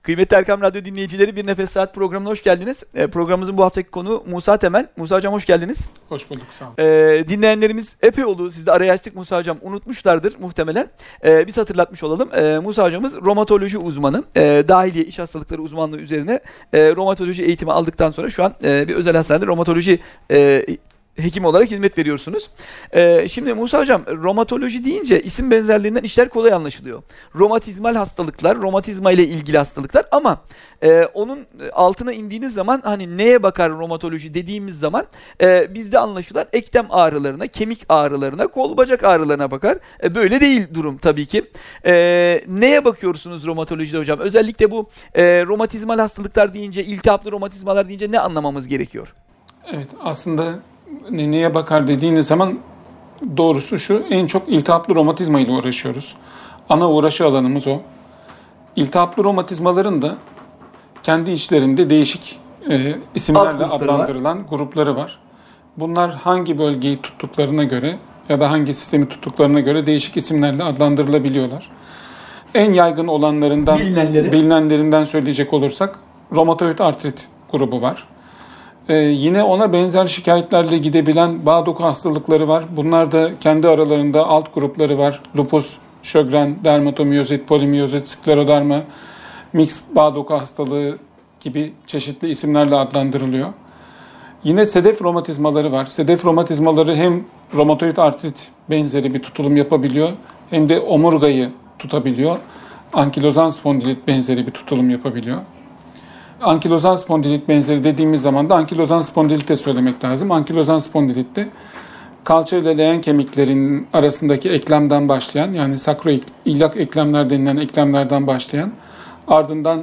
Kıymetli Erkam Radyo dinleyicileri, Bir Nefes Saat programına hoş geldiniz. Programımızın bu haftaki konuğu Musa Temel. Musa Hocam hoş geldiniz. Hoş bulduk, sağ olun. Dinleyenlerimiz epey oldu. Siz de araya açtık, Musa Hocam unutmuşlardır muhtemelen. Biz hatırlatmış olalım. Musa Hocamız romatoloji uzmanı. Dahiliye iş hastalıkları uzmanlığı üzerine romatoloji eğitimi aldıktan sonra şu an bir özel hastanede romatoloji hekim olarak hizmet veriyorsunuz. Şimdi Musa Hocam, romatoloji deyince isim benzerliğinden işler kolay anlaşılıyor. Romatizmal hastalıklar, romatizma ile ilgili hastalıklar ama onun altına indiğiniz zaman hani neye bakar romatoloji dediğimiz zaman bizde anlaşılan eklem ağrılarına, kemik ağrılarına, kol bacak ağrılarına bakar. Böyle değil durum tabii ki. Neye bakıyorsunuz romatolojide hocam? Özellikle bu romatizmal hastalıklar deyince, iltihaplı romatizmalar deyince ne anlamamız gerekiyor? Evet, aslında neye bakar dediğiniz zaman doğrusu şu: en çok iltihaplı romatizma ile uğraşıyoruz. Ana uğraşı alanımız o. İltihaplı romatizmaların da kendi içlerinde değişik isimlerle adlandırılan grupları var. Bunlar hangi bölgeyi tuttuklarına göre ya da hangi sistemi tuttuklarına göre değişik isimlerle adlandırılabiliyorlar. En yaygın olanlarından, bilinenlerinden söyleyecek olursak romatoid artrit grubu var. Yine ona benzer şikayetlerle gidebilen bağ doku hastalıkları var. Bunlar da kendi aralarında alt grupları var. Lupus, Sjögren, dermatomiyozit, polimiyozit, skleroderma, mix bağ doku hastalığı gibi çeşitli isimlerle adlandırılıyor. Yine sedef romatizmaları var. Sedef romatizmaları hem romatoid artrit benzeri bir tutulum yapabiliyor hem de omurgayı tutabiliyor. Ankilozan spondilit benzeri bir tutulum yapabiliyor. Ankilozan spondilit benzeri dediğimiz zaman da ankilozan spondilitte söylemek lazım. Ankilozan spondilitte kalça ile leğen kemiklerinin arasındaki eklemden başlayan, yani sakroiliak eklemler denilen eklemlerden başlayan, ardından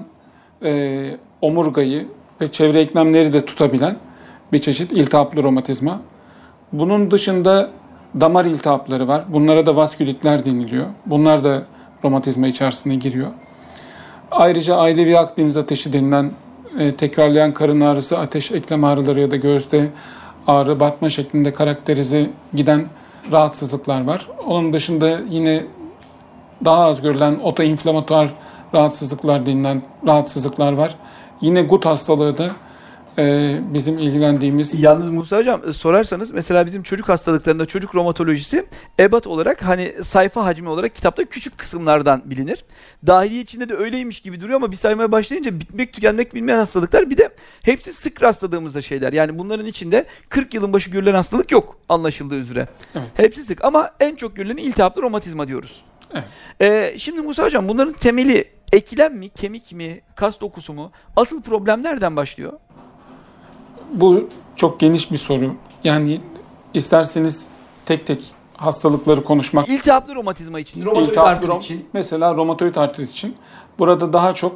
omurgayı ve çevre eklemleri de tutabilen bir çeşit iltihaplı romatizma. Bunun dışında damar iltihapları var. Bunlara da vaskülitler deniliyor. Bunlar da romatizma içerisine giriyor. Ayrıca ailevi akdeniz ateşi denilen tekrarlayan karın ağrısı, ateş, eklem ağrıları ya da göğüste ağrı, batma şeklinde karakterize giden rahatsızlıklar var. Onun dışında yine daha az görülen otoinflamatuar rahatsızlıklar denilen rahatsızlıklar var. Yine gut hastalığı da bizim ilgilendiğimiz. Yalnız Musa Hocam, sorarsanız mesela bizim çocuk hastalıklarında çocuk romatolojisi ebat olarak hani sayfa hacmi olarak kitapta küçük kısımlardan bilinir. Dahiliye içinde de öyleymiş gibi duruyor ama bir saymaya başlayınca bitmek tükenmek bilmeyen hastalıklar, bir de hepsi sık rastladığımızda şeyler. Yani bunların içinde 40 yılın başı görülen hastalık yok anlaşıldığı üzere. Evet. Hepsi sık ama en çok görüleni iltihaplı romatizma diyoruz. Evet. Şimdi Musa Hocam, bunların temeli eklem mi, kemik mi, kas dokusu mu? Asıl problem nereden başlıyor? Bu çok geniş bir soru. Yani isterseniz tek tek hastalıkları konuşmak. İltihaplı romatizma için, romatoid artrit için. Mesela romatoid artrit için. Burada daha çok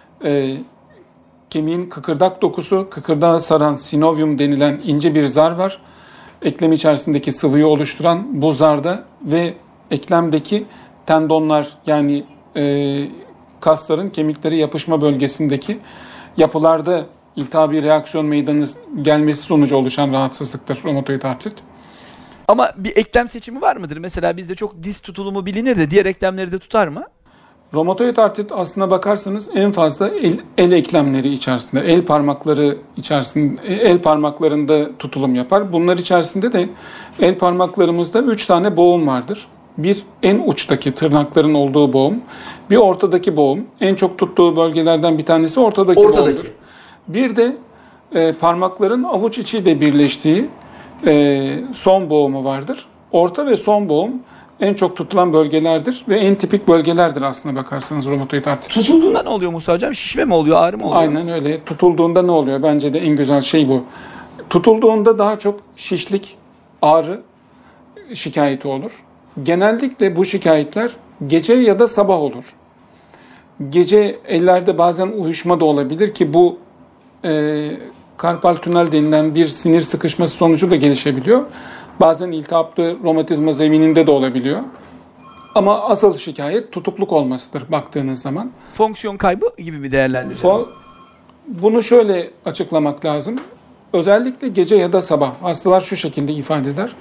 kemiğin kıkırdak dokusu, kıkırdağı saran sinovium denilen ince bir zar var. Eklem içerisindeki sıvıyı oluşturan bu zarda ve eklemdeki tendonlar, yani kasların kemikleri yapışma bölgesindeki yapılarda iltihabi reaksiyon meydana gelmesi sonucu oluşan rahatsızlıktır romatoid artrit. Ama bir eklem seçimi var mıdır? Mesela bizde çok diz tutulumu bilinir de diğer eklemleri de tutar mı? Romatoid artrit aslına bakarsanız en fazla el eklemleri içerisinde, el parmakları içerisinde, el parmaklarında tutulum yapar. Bunlar içerisinde de el parmaklarımızda 3 tane boğum vardır. Bir en uçtaki tırnakların olduğu boğum, bir ortadaki boğum. En çok tuttuğu bölgelerden bir tanesi ortadaki boğumdur. Bir de parmakların avuç içiyle birleştiği son boğumu vardır. Orta ve son boğum en çok tutulan bölgelerdir ve en tipik bölgelerdir aslına bakarsanız romatoid artrit için. Tutulduğunda ne oluyor Musa Hocam? Şişme mi oluyor, ağrı mı oluyor? Aynen öyle. Tutulduğunda ne oluyor? Bence de en güzel şey bu. Tutulduğunda daha çok şişlik, ağrı şikayeti olur. Genellikle bu şikayetler gece ya da sabah olur. Gece ellerde bazen uyuşma da olabilir ki bu karpal tünel denilen bir sinir sıkışması sonucu da gelişebiliyor. Bazen iltihaplı romatizma zemininde de olabiliyor. Ama asıl şikayet tutukluk olmasıdır baktığınız zaman. Fonksiyon kaybı gibi mi değerlendiriyor? Bunu şöyle açıklamak lazım. Özellikle gece ya da sabah hastalar şu şekilde ifade eder.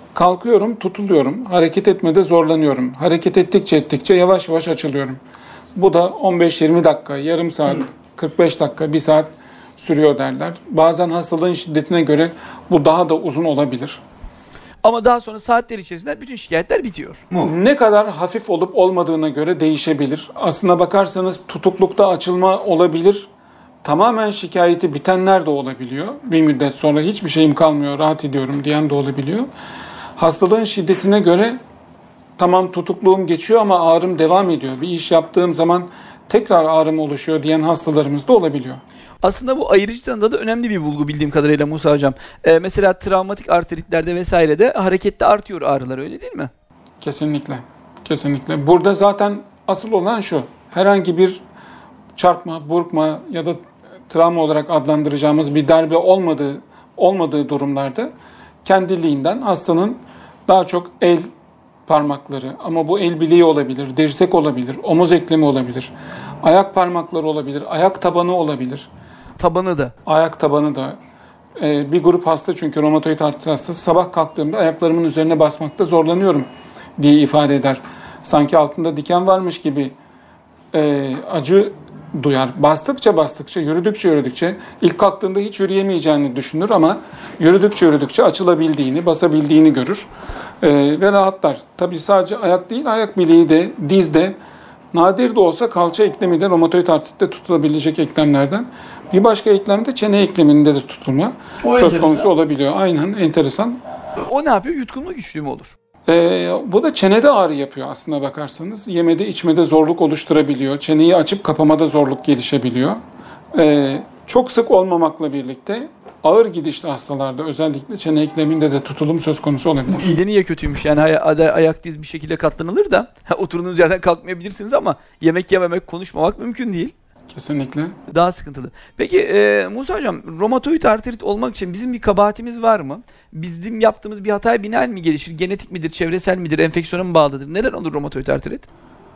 Kalkıyorum, tutuluyorum. Hareket etmede zorlanıyorum. Hareket ettikçe yavaş yavaş açılıyorum. Bu da 15-20 dakika, yarım saat, 45 dakika, 1 saat sürüyor derler. Bazen hastalığın şiddetine göre bu daha da uzun olabilir. Ama daha sonra saatler içerisinde bütün şikayetler bitiyor. Ne kadar hafif olup olmadığına göre değişebilir. Aslına bakarsanız tutuklukta açılma olabilir. Tamamen şikayeti bitenler de olabiliyor. Bir müddet sonra hiçbir şeyim kalmıyor, rahat ediyorum diyen de olabiliyor. Hastalığın şiddetine göre tamam tutukluğum geçiyor ama ağrım devam ediyor. Bir iş yaptığım zaman tekrar ağrım oluşuyor diyen hastalarımız da olabiliyor. Aslında bu ayırıcı tanıda da önemli bir bulgu bildiğim kadarıyla Musa Hocam. Mesela travmatik artritlerde vesairede harekette artıyor ağrılar, öyle değil mi? Kesinlikle. Kesinlikle. Burada zaten asıl olan şu. Herhangi bir çarpma, burkma ya da travma olarak adlandıracağımız bir darbe olmadığı durumlarda kendiliğinden hastanın daha çok el parmakları, ama bu el bileği olabilir, dirsek olabilir, omuz eklemi olabilir, ayak parmakları olabilir, ayak tabanı olabilir. Tabanı da. Ayak tabanı da. Bir grup hasta, çünkü romatoid artrit hastası, sabah kalktığımda ayaklarımın üzerine basmakta zorlanıyorum diye ifade eder. Sanki altında diken varmış gibi acı duyar. Bastıkça, yürüdükçe ilk kalktığında hiç yürüyemeyeceğini düşünür ama yürüdükçe açılabildiğini, basabildiğini görür ve rahatlar. Tabii sadece ayak değil, ayak bileği de, diz de, nadir de olsa kalça eklemi de romatoid artritte tutulabilecek eklemlerden. Bir başka eklem de çene ekleminde de tutulma söz konusu olabiliyor. Aynen, enteresan. O ne yapıyor? Yutkunma güçlüğü mü olur? Bu da çenede ağrı yapıyor aslına bakarsanız. Yemede, içmede zorluk oluşturabiliyor. Çeneyi açıp kapamada zorluk gelişebiliyor. Çok sık olmamakla birlikte ağır gidişli hastalarda özellikle çene ekleminde de tutulum söz konusu olabilir. İyi niye kötüymüş yani, ayak diz bir şekilde katlanılır da oturduğunuz yerden kalkmayabilirsiniz ama yemek yememek, konuşmamak mümkün değil. Kesinlikle. Daha sıkıntılı. Peki Musa Hocam, romatoid artrit olmak için bizim bir kabahatimiz var mı? Bizim yaptığımız bir hataya binaen mi gelişir? Genetik midir, çevresel midir, enfeksiyona mı bağlıdır? Neden olur romatoid artrit?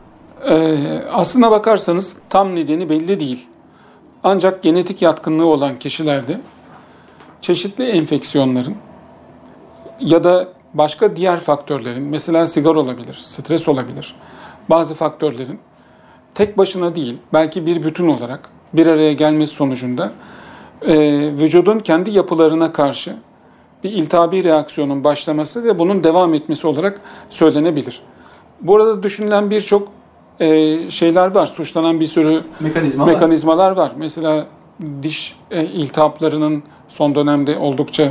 Aslına bakarsanız tam nedeni belli değil. Ancak genetik yatkınlığı olan kişilerde çeşitli enfeksiyonların ya da başka diğer faktörlerin, mesela sigara olabilir, stres olabilir, bazı faktörlerin tek başına değil, belki bir bütün olarak bir araya gelmesi sonucunda vücudun kendi yapılarına karşı bir iltihabi reaksiyonun başlaması ve bunun devam etmesi olarak söylenebilir. Burada düşünülen birçok şeyler var, suçlanan bir sürü mekanizmalar var. Mesela diş iltihaplarının son dönemde oldukça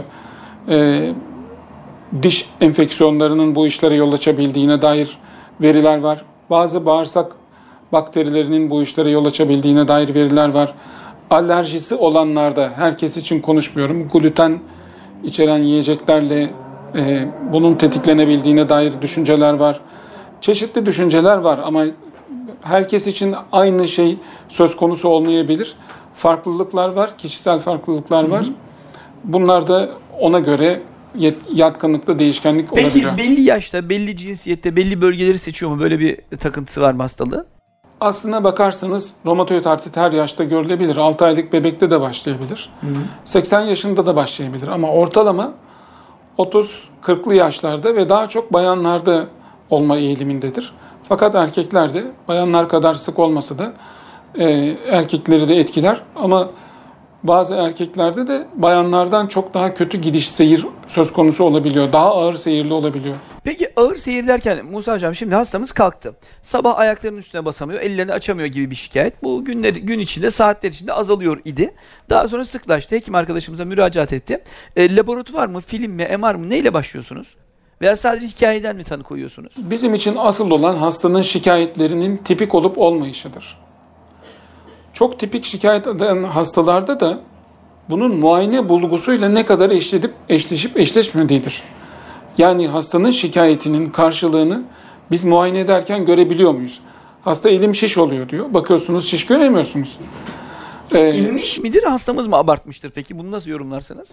diş enfeksiyonlarının bu işlere yol açabildiğine dair veriler var. Bazı bağırsak bakterilerinin bu işlere yol açabildiğine dair veriler var. Alerjisi olanlarda, herkes için konuşmuyorum, gluten içeren yiyeceklerle bunun tetiklenebildiğine dair düşünceler var. Çeşitli düşünceler var ama herkes için aynı şey söz konusu olmayabilir. Farklılıklar var, kişisel farklılıklar var. Bunlar da ona göre yatkınlıkta değişkenlik olabiliyor. Peki belli yaşta, belli cinsiyette, belli bölgeleri seçiyor mu? Böyle bir takıntısı var mı hastalığı? Aslına bakarsanız romatoid artrit her yaşta görülebilir. 6 aylık bebekte de başlayabilir. 80 yaşında da başlayabilir. Ama ortalama 30-40'lı yaşlarda ve daha çok bayanlarda olma eğilimindedir. Fakat erkeklerde bayanlar kadar sık olmasa da erkekleri de etkiler. Ama bazı erkeklerde de bayanlardan çok daha kötü gidiş, seyir söz konusu olabiliyor. Daha ağır seyirli olabiliyor. Peki ağır seyir derken Musa Hocam, şimdi hastamız kalktı. Sabah ayaklarının üstüne basamıyor, ellerini açamıyor gibi bir şikayet. Bu gün içinde, saatler içinde azalıyor idi. Daha sonra sıklaştı. Hekim arkadaşımıza müracaat etti. Laboratuvar mı, film mi, MR mı, neyle başlıyorsunuz? Veya sadece hikayeden mi tanı koyuyorsunuz? Bizim için asıl olan hastanın şikayetlerinin tipik olup olmayışıdır. Çok tipik şikayet eden hastalarda da bunun muayene bulgusuyla ne kadar eşleşip eşleşmediğidir. Yani hastanın şikayetinin karşılığını biz muayene ederken görebiliyor muyuz? Hasta elim şiş oluyor diyor. Bakıyorsunuz şiş göremiyorsunuz. İnmiş midir, hastamız mı abartmıştır peki? Bunu nasıl yorumlarsınız?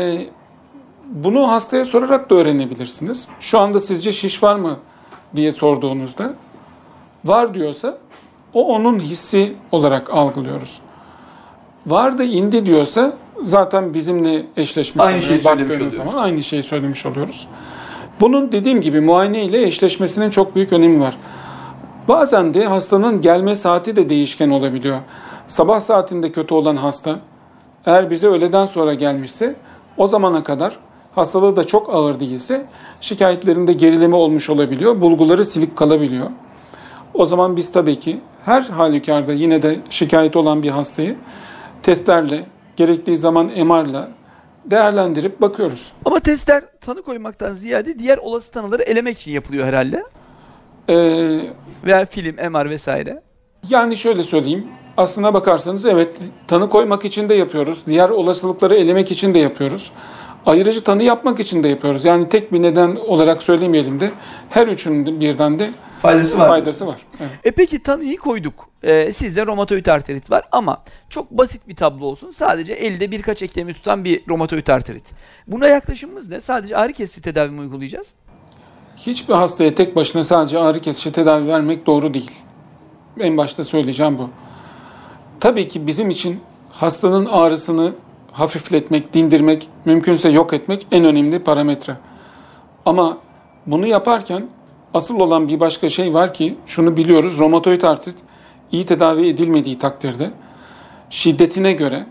Bunu hastaya sorarak da öğrenebilirsiniz. Şu anda sizce şiş var mı diye sorduğunuzda var diyorsa o onun hissi olarak algılıyoruz. Var da indi diyorsa zaten bizimle eşleşmiş oluyor. Baktığınız zaman aynı şeyi söylemiş oluyoruz. Bunun dediğim gibi muayene ile eşleşmesinin çok büyük önemi var. Bazen de hastanın gelme saati de değişken olabiliyor. Sabah saatinde kötü olan hasta eğer bize öğleden sonra gelmişse o zamana kadar hastalığı da çok ağır değilse şikayetlerinde gerileme olmuş olabiliyor. Bulguları silik kalabiliyor. O zaman biz tabii ki her halükarda yine de şikayet olan bir hastayı testlerle, gerektiği zaman MR'la değerlendirip bakıyoruz. Ama testler tanı koymaktan ziyade diğer olası tanıları elemek için yapılıyor herhalde. Ee, Veya film, MR vesaire. Yani şöyle söyleyeyim. Aslına bakarsanız evet tanı koymak için de yapıyoruz. Diğer olasılıkları elemek için de yapıyoruz. Ayırıcı tanı yapmak için de yapıyoruz. Yani tek bir neden olarak söylemeyelim de her üçünün birden de faydası var. Evet. Peki tanıyı koyduk. Sizde romatoid artrit var ama çok basit bir tablo olsun. Sadece elde birkaç eklemi tutan bir romatoid artrit. Buna yaklaşımımız ne? Sadece ağrı kesici tedavi mi uygulayacağız? Hiçbir hastaya tek başına sadece ağrı kesici tedavi vermek doğru değil. En başta söyleyeceğim bu. Tabii ki bizim için hastanın ağrısını hafifletmek, dindirmek, mümkünse yok etmek en önemli parametre. Ama bunu yaparken asıl olan bir başka şey var ki şunu biliyoruz. Romatoid artrit iyi tedavi edilmediği takdirde şiddetine göre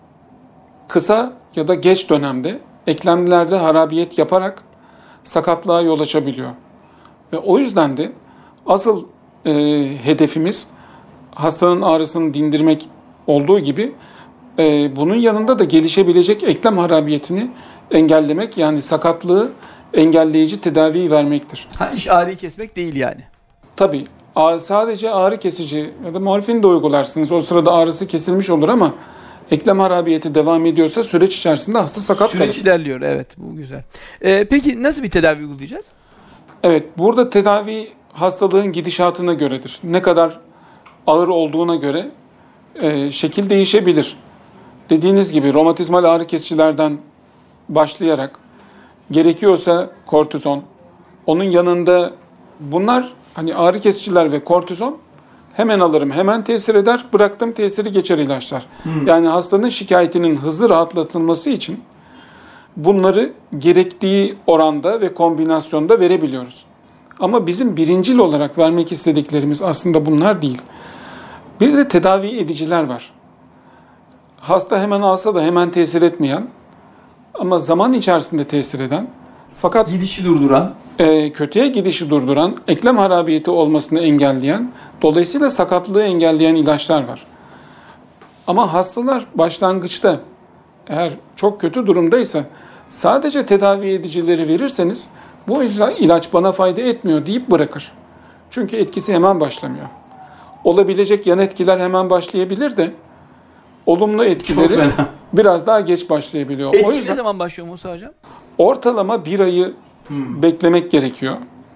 kısa ya da geç dönemde eklemlerde harabiyet yaparak sakatlığa yol açabiliyor. Ve o yüzden de asıl hedefimiz hastanın ağrısını dindirmek olduğu gibi bunun yanında da gelişebilecek eklem harabiyetini engellemek, yani sakatlığı engelleyici tedaviyi vermektir. İş ağrıyı kesmek değil yani. Tabii sadece ağrı kesici ya da morfin de uygularsınız. O sırada ağrısı kesilmiş olur ama eklem harabiyeti devam ediyorsa süreç içerisinde hasta sakat kalır. Süreç ilerliyor, evet, bu güzel. Peki nasıl bir tedavi uygulayacağız? Evet, burada tedavi hastalığın gidişatına göredir. Ne kadar ağır olduğuna göre şekil değişebilir. Dediğiniz gibi romatizmal ağrı kesicilerden başlayarak gerekiyorsa kortizon, onun yanında bunlar hani ağrı kesiciler ve kortizon hemen alırım, hemen tesir eder, bıraktım tesiri geçer ilaçlar. Yani hastanın şikayetinin hızlı rahatlatılması için bunları gerektiği oranda ve kombinasyonda verebiliyoruz. Ama bizim birincil olarak vermek istediklerimiz aslında bunlar değil. Bir de tedavi ediciler var. Hasta hemen alsa da hemen tesir etmeyen ama zaman içerisinde tesir eden, fakat Gidişi durduran. Kötüye gidişi durduran, eklem harabiyeti olmasını engelleyen, dolayısıyla sakatlığı engelleyen ilaçlar var. Ama hastalar başlangıçta eğer çok kötü durumdaysa sadece tedavi edicileri verirseniz bu ilaç bana fayda etmiyor deyip bırakır. Çünkü etkisi hemen başlamıyor. Olabilecek yan etkiler hemen başlayabilir de olumlu etkileri biraz daha geç başlayabiliyor. Etki o yüzden ne zaman başlıyor Musa Hocam? ortalama bir ayı beklemek gerekiyor.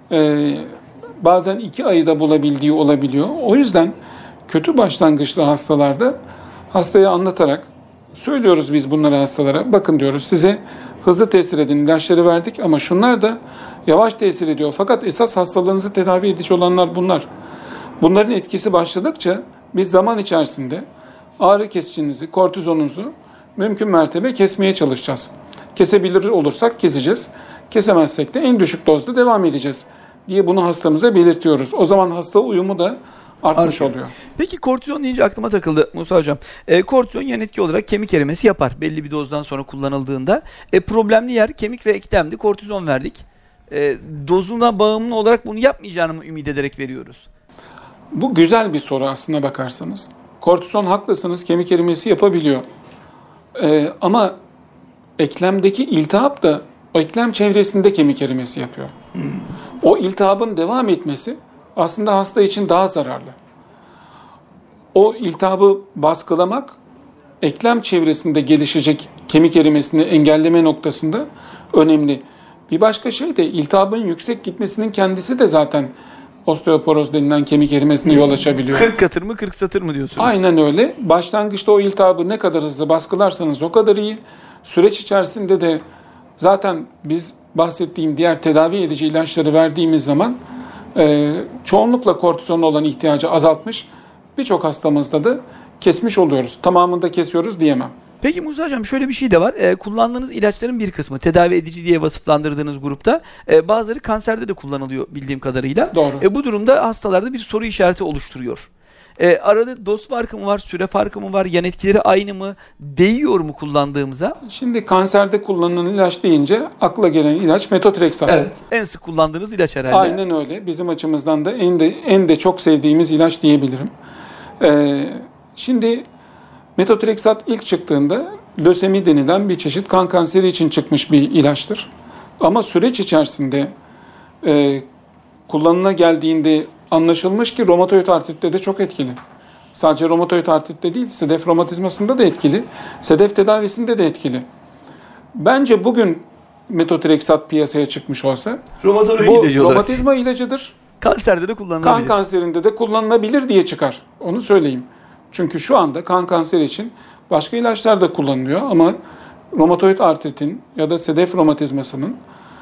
Bazen 2 ayı da bulabildiği olabiliyor. O yüzden kötü başlangıçlı hastalarda hastaya anlatarak söylüyoruz biz bunları hastalara. Bakın diyoruz, size hızlı tesir eden ilaçları verdik ama şunlar da yavaş tesir ediyor. Fakat esas hastalığınızı tedavi edici olanlar bunlar. Bunların etkisi başladıkça biz zaman içerisinde ağrı kesicinizi, kortizonunuzu mümkün mertebe kesmeye çalışacağız. Kesebilir olursak keseceğiz. Kesemezsek de en düşük dozda devam edeceğiz diye bunu hastamıza belirtiyoruz. O zaman hasta uyumu da artmış oluyor. Peki kortizon deyince aklıma takıldı Musa Hocam. Kortizon yan etki olarak kemik erimesi yapar belli bir dozdan sonra kullanıldığında. Problemli yer kemik ve eklemdi. Kortizon verdik. Dozuna bağımlı olarak bunu yapmayacağını mı ümit ederek veriyoruz? Bu güzel bir soru aslına bakarsanız. Kortizon haklısınız, kemik erimesi yapabiliyor. Ama eklemdeki iltihap da o eklem çevresinde kemik erimesi yapıyor. O iltihabın devam etmesi aslında hasta için daha zararlı. O iltihabı baskılamak, eklem çevresinde gelişecek kemik erimesini engelleme noktasında önemli. Bir başka şey de iltihabın yüksek gitmesinin kendisi de zaten osteoporoz denilen kemik erimesine yol açabiliyor. 40 katır mı 40 satır mı diyorsunuz? Aynen öyle. Başlangıçta o iltihabı ne kadar hızlı baskılarsanız o kadar iyi. Süreç içerisinde de zaten biz bahsettiğim diğer tedavi edici ilaçları verdiğimiz zaman çoğunlukla kortizona olan ihtiyacı azaltmış. Birçok hastamızda da kesmiş oluyoruz. Tamamını da kesiyoruz diyemem. Peki Musa Hocam şöyle bir şey de var. Kullandığınız ilaçların bir kısmı tedavi edici diye vasıflandırdığınız grupta bazıları kanserde de kullanılıyor bildiğim kadarıyla. Doğru. Bu durumda hastalarda bir soru işareti oluşturuyor. Arada doz farkı mı var, süre farkı mı var, yan etkileri aynı mı, değiyor mu kullandığımıza? Şimdi kanserde kullanılan ilaç deyince akla gelen ilaç metotrexat. Evet. En sık kullandığınız ilaç herhalde. Aynen öyle. Bizim açımızdan da en de çok sevdiğimiz ilaç diyebilirim. Şimdi metotrexat ilk çıktığında lösemi denilen bir çeşit kan kanseri için çıkmış bir ilaçtır. Ama süreç içerisinde kullanıma geldiğinde anlaşılmış ki romatoid artritte de çok etkili. Sadece romatoid artritte değil, sedef romatizmasında da etkili, sedef tedavisinde de etkili. Bence bugün metotrexat piyasaya çıkmış olsa Romatoloji bu ilacı olarak. romatizma ilacıdır. Kanserde de kullanılabilir. Kan kanserinde de kullanılabilir diye çıkar. Onu söyleyeyim. Çünkü şu anda kan kanseri için başka ilaçlar da kullanılıyor ama romatoid artritin ya da sedef romatizmasının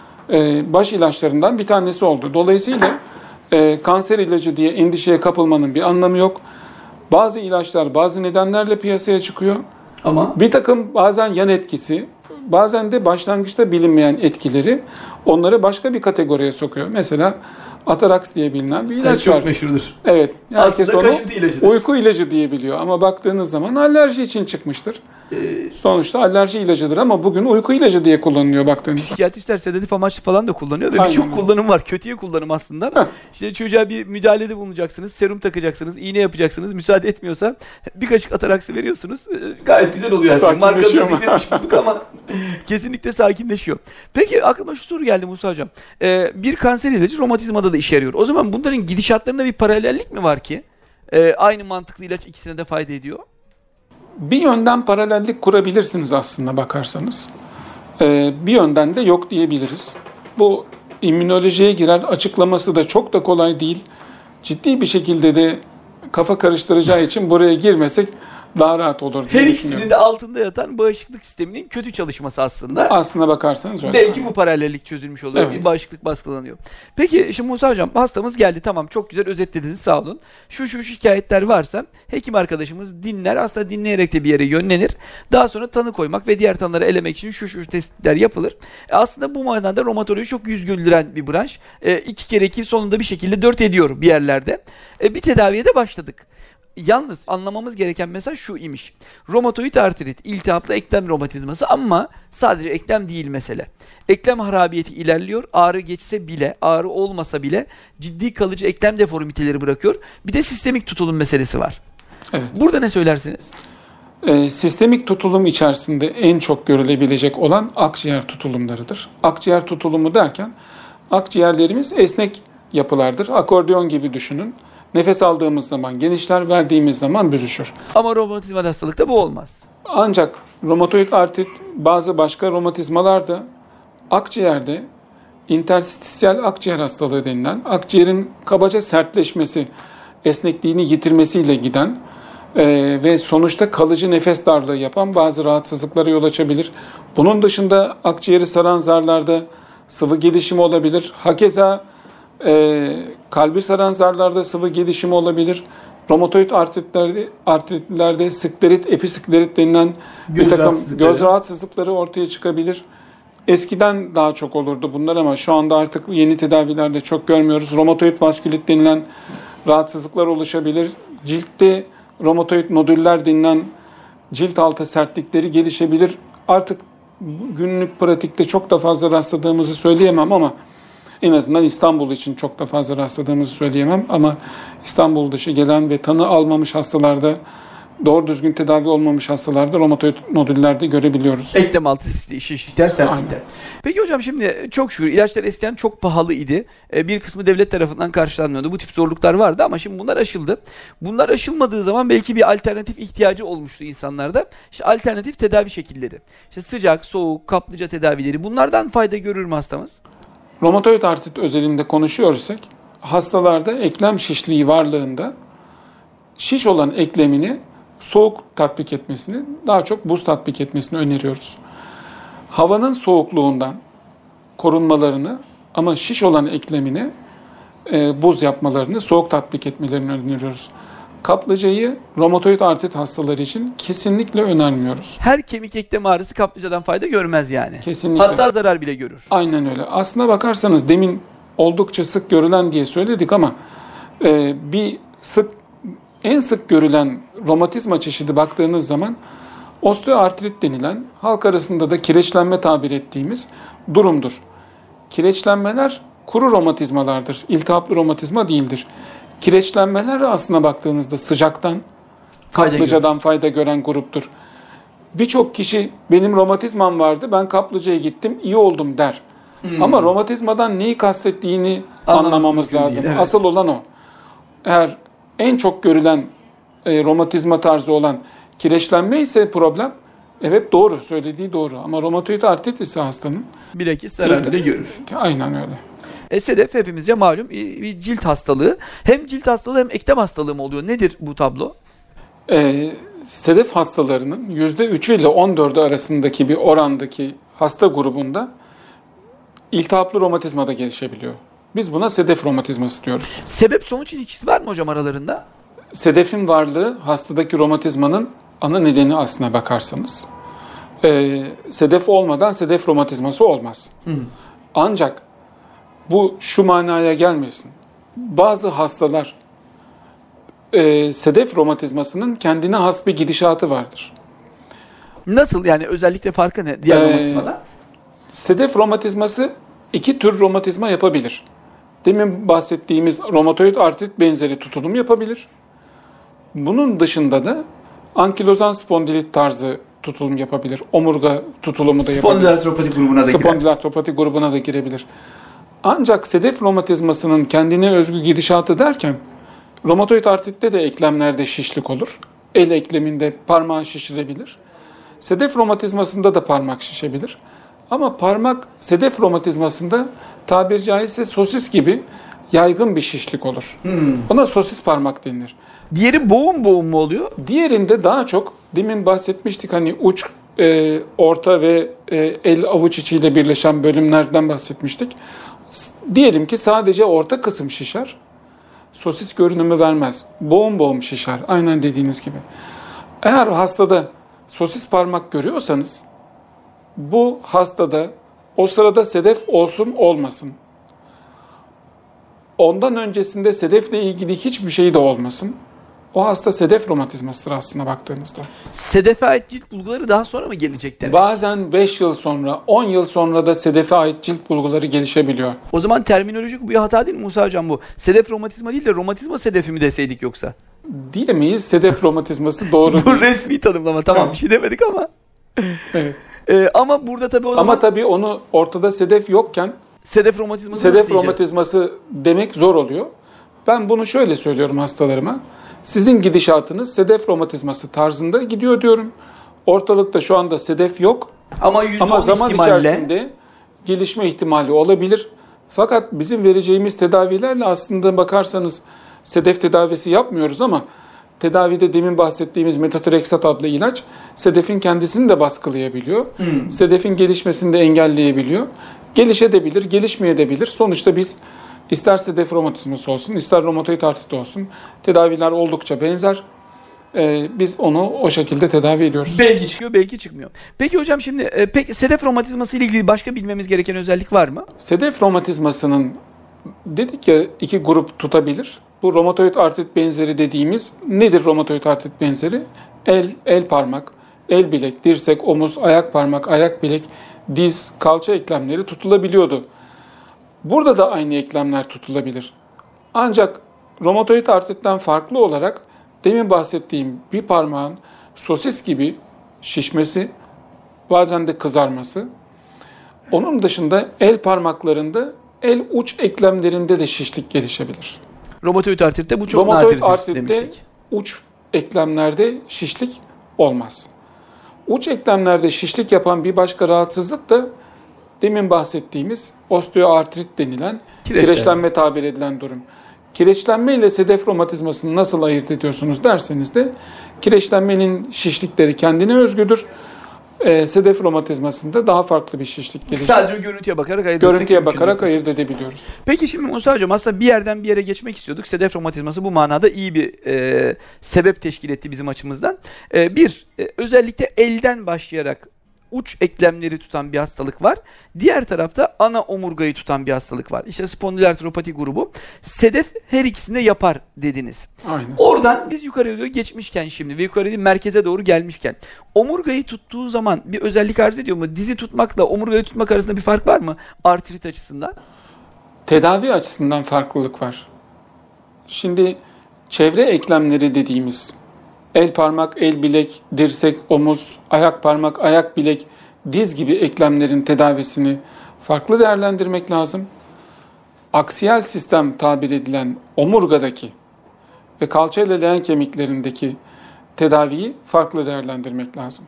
baş ilaçlarından bir tanesi oldu. Dolayısıyla kanser ilacı diye endişeye kapılmanın bir anlamı yok. Bazı ilaçlar bazı nedenlerle piyasaya çıkıyor. Ama Bir takım bazen yan etkisi, bazen de başlangıçta bilinmeyen etkileri onları başka bir kategoriye sokuyor. Mesela Atarax diye bilinen bir ilaç çok var. meşhurdur. Evet. Herkes Aslında onu kaşıntı ilacıdır. uyku ilacı diye biliyor ama baktığınız zaman alerji için çıkmıştır. Sonuçta alerji ilacıdır ama bugün uyku ilacı diye kullanılıyor baktığınız zaman. Psikiyatristler sedatif amaçlı falan da kullanıyor ve Aynen birçok öyle. kullanım var. Kötüye kullanım aslında. İşte çocuğa bir müdahalede bulunacaksınız, serum takacaksınız, iğne yapacaksınız. Müsaade etmiyorsa bir kaşık Atarax'ı veriyorsunuz. Gayet güzel oluyor. Sakinleşiyor mu? Zikretmiş bulduk ama kesinlikle sakinleşiyor. Peki aklıma şu soru geldi Musa Hocam. Bir kanser ilacı romatizmada da işe yarıyor. O zaman bunların gidişatlarında bir paralellik mi var ki? Aynı mantıklı ilaç ikisine de fayda ediyor. Bir yönden paralellik kurabilirsiniz aslında bakarsanız. Bir yönden de yok diyebiliriz. Bu immünolojiye girer, açıklaması da çok da kolay değil. Ciddi bir şekilde de kafa karıştıracağı için buraya girmesek daha rahat olur diye Her düşünüyorum. ikisinin de altında yatan bağışıklık sisteminin kötü çalışması aslında. Aslına bakarsanız öyle. Belki bu paralellik çözülmüş oluyor. Evet. Bir bağışıklık baskılanıyor. Peki şimdi Musa Hocam hastamız geldi. Tamam çok güzel özetlediniz sağ olun. Şu şikayetler varsa hekim arkadaşımız dinler. Aslında dinleyerek de bir yere yönlenir. Daha sonra tanı koymak ve diğer tanıları elemek için şu testler yapılır. Aslında bu manada romatoloji çok yüz güldüren bir branş. 2 kere 2 sonunda bir şekilde 4 ediyor bir yerlerde. Bir tedaviye de başladık. Yalnız anlamamız gereken mesaj şu imiş. Romatoid artrit, iltihaplı eklem romatizması ama sadece eklem değil mesele. Eklem harabiyeti ilerliyor. Ağrı geçse bile, ağrı olmasa bile ciddi kalıcı eklem deformiteleri bırakıyor. Bir de sistemik tutulum meselesi var. Evet. Burada ne söylersiniz? Sistemik tutulum içerisinde en çok görülebilecek olan akciğer tutulumlarıdır. Akciğer tutulumu derken akciğerlerimiz esnek yapılardır. Akordeon gibi düşünün. Nefes aldığımız zaman genişler, verdiğimiz zaman büzüşür. Ama romatizmal hastalıkta bu olmaz. Ancak romatoid artrit bazı başka romatizmalarda akciğerde interstisyal akciğer hastalığı denilen akciğerin kabaca sertleşmesi, esnekliğini yitirmesiyle giden ve sonuçta kalıcı nefes darlığı yapan bazı rahatsızlıklara yol açabilir. Bunun dışında akciğeri saran zarlarda sıvı gelişimi olabilir. Hakeza kalbi saran zarlarda sıvı gelişimi olabilir. Romatoid artritlerde sklerit, episklerit denilen bir takım göz rahatsızlıkları ortaya çıkabilir. Eskiden daha çok olurdu bunlar ama şu anda artık yeni tedavilerde çok görmüyoruz. Romatoid vaskülit denilen rahatsızlıklar oluşabilir. Ciltte romatoid nodüller denilen cilt altı sertlikleri gelişebilir. Artık günlük pratikte çok da fazla rastladığımızı söyleyemem ama en azından İstanbul için çok da fazla rastladığımızı söyleyemem ama İstanbul dışı gelen ve tanı almamış hastalarda, doğru düzgün tedavi olmamış hastalarda romatoid nodüllerde görebiliyoruz. Eklem altı şişlikler, sertlikler. Aynen. Peki hocam şimdi çok şükür ilaçlar eskiden çok pahalı idi. Bir kısmı devlet tarafından karşılanmıyordu. Bu tip zorluklar vardı ama şimdi bunlar aşıldı. Bunlar aşılmadığı zaman belki bir alternatif ihtiyacı olmuştu insanlarda. İşte alternatif tedavi şekilleri. İşte sıcak, soğuk, kaplıca tedavileri. Bunlardan fayda görür mü hastamız? Romatoid artrit özelinde konuşuyorsak hastalarda eklem şişliği varlığında şiş olan eklemini soğuk tatbik etmesini, daha çok buz tatbik etmesini öneriyoruz. Havanın soğukluğundan korunmalarını ama şiş olan eklemini buz yapmalarını, soğuk tatbik etmelerini öneriyoruz. Kaplıcayı romatoid artrit hastaları için kesinlikle önermiyoruz. Her kemik eklem ağrısı kaplıcadan fayda görmez yani. Kesinlikle. Hatta zarar bile görür. Aynen öyle. Aslına bakarsanız demin oldukça sık görülen diye söyledik ama en sık görülen romatizma çeşidi baktığınız zaman osteoartrit denilen, halk arasında da kireçlenme tabir ettiğimiz durumdur. Kireçlenmeler kuru romatizmalardır. İltihaplı romatizma değildir. Kireçlenmeler aslına baktığınızda sıcaktan, kaplıcadan fayda gören gruptur. Birçok kişi benim romatizmam vardı, ben kaplıcaya gittim, iyi oldum der. Ama romatizmadan neyi kastettiğini anlamamız lazım. Değil, evet. Asıl olan o. Eğer en çok görülen romatizma tarzı olan kireçlenme ise problem, evet doğru, söylediği doğru. Ama romatoid artrit ise hastanın bilakis zarar bile görür. Aynen öyle. Sedef hepimizce malum bir cilt hastalığı. Hem cilt hastalığı hem eklem hastalığı mı oluyor? Nedir bu tablo? Sedef hastalarının %3'ü ile 14'ü arasındaki bir orandaki hasta grubunda iltihaplı romatizma da gelişebiliyor. Biz buna sedef romatizması diyoruz. Sebep sonuç ilişkisi var mı hocam aralarında? Sedefin varlığı hastadaki romatizmanın ana nedeni aslına bakarsanız. Sedef olmadan sedef romatizması olmaz. Ancak bu şu manaya gelmesin. Bazı hastalar sedef romatizmasının kendine has bir gidişatı vardır. Nasıl yani, özellikle farkı ne diğer romatizmadan? Sedef romatizması iki tür romatizma yapabilir. Demin bahsettiğimiz romatoid artrit benzeri tutulum yapabilir. Bunun dışında da ankilozan spondilit tarzı tutulum yapabilir. Omurga tutulumu da yapabilir. Spondiloartropati grubuna da girer. Spondiloartropati grubuna da girebilir. Ancak sedef romatizmasının kendine özgü gidişatı derken romatoid artritte de eklemlerde şişlik olur. El ekleminde parmağın şişirebilir. Sedef romatizmasında da parmak şişebilir. Ama parmak sedef romatizmasında tabiri caizse sosis gibi yaygın bir şişlik olur. Ona sosis parmak denilir. Diğeri boğum boğum mu oluyor? Diğerinde daha çok demin bahsetmiştik, hani uç, orta ve el avuç içiyle birleşen bölümlerden bahsetmiştik. Diyelim ki sadece orta kısım şişer. Sosis görünümü vermez. Boğum boğum şişer. Aynen dediğiniz gibi. Eğer hastada sosis parmak görüyorsanız bu hastada o sırada sedef olsun olmasın, ondan öncesinde sedefle ilgili hiçbir şey de olmasın, o hasta sedef romatizmasıdır aslına baktığınızda. Sedefe ait cilt bulguları daha sonra mı gelecek demek? Bazen 5 yıl sonra, 10 yıl sonra da sedefe ait cilt bulguları gelişebiliyor. O zaman terminolojik bir hata değil mi Musa hocam bu? Sedef romatizma değil de romatizma sedefi mi deseydik yoksa? Diyemeyiz, sedef romatizması doğru Bu değil. resmi tanımlama, tamam, Evet. bir şey demedik ama. Evet. Ama burada tabii o zaman Ama tabii onu ortada sedef yokken sedef romatizması sedef nasıl diyeceğiz? romatizması demek zor oluyor. Ben bunu şöyle söylüyorum hastalarıma. Sizin gidişatınız sedef romatizması tarzında gidiyor diyorum. Ortalıkta şu anda sedef yok. Ama Ama zaman ihtimalle içerisinde gelişme ihtimali olabilir. Fakat bizim vereceğimiz tedavilerle aslında bakarsanız sedef tedavisi yapmıyoruz ama tedavide demin bahsettiğimiz metotrexat adlı ilaç sedefin kendisini de baskılayabiliyor. Sedefin gelişmesini de engelleyebiliyor. Gelişebilir, gelişmeyebilir. Sonuçta biz ister sedef romatizması olsun, ister romatoid artrit olsun tedaviler oldukça benzer. Biz onu o şekilde tedavi ediyoruz. belki çıkıyor, belki çıkmıyor. Peki hocam şimdi peki sedef romatizması ile ilgili başka bilmemiz gereken özellik var mı? Sedef romatizmasının dedik ya iki grup tutabilir. Bu romatoid artrit benzeri dediğimiz nedir romatoid artrit benzeri? El parmak, el bilek, dirsek, omuz, ayak parmak, ayak bilek, diz, kalça eklemleri tutulabiliyordu. Burada da aynı eklemler tutulabilir. Ancak romatoid artritten farklı olarak demin bahsettiğim bir parmağın sosis gibi şişmesi, bazen de kızarması. Onun dışında el parmaklarında, el uç eklemlerinde de şişlik gelişebilir. Romatoid artritte bu çok Romatoid nadirdir artritte demiştik. uç eklemlerde şişlik olmaz. Uç eklemlerde şişlik yapan bir başka rahatsızlık da demin bahsettiğimiz osteoartrit denilen kireçlenme tabir edilen durum. Kireçlenme ile sedef romatizmasını nasıl ayırt ediyorsunuz derseniz de kireçlenmenin şişlikleri kendine özgüdür. Sedef romatizmasında daha farklı bir şişlik gelişiyor. Sadece görüntüye bakarak ayırt Görüntüye bakarak ayırt edebiliyoruz. Peki şimdi Musa Hocam, aslında bir yerden bir yere geçmek istiyorduk. Sedef romatizması bu manada iyi bir sebep teşkil etti bizim açımızdan. Özellikle elden başlayarak uç eklemleri tutan bir hastalık var. Diğer tarafta ana omurgayı tutan bir hastalık var. İşte spondilartropati grubu. Sedef her ikisini de yapar dediniz. Aynen. Oradan biz yukarıya doğru geçmişken şimdi ve yukarıya merkeze doğru gelmişken omurgayı tuttuğu zaman bir özellik arz ediyor mu? Dizi tutmakla omurgayı tutmak arasında bir fark var mı? Artrit açısından. Tedavi açısından farklılık var. Şimdi çevre eklemleri dediğimiz el parmak, el bilek, dirsek, omuz, ayak parmak, ayak bilek, diz gibi eklemlerin tedavisini farklı değerlendirmek lazım. Aksiyel sistem tabir edilen omurgadaki ve kalça ile leğen kemiklerindeki tedaviyi farklı değerlendirmek lazım.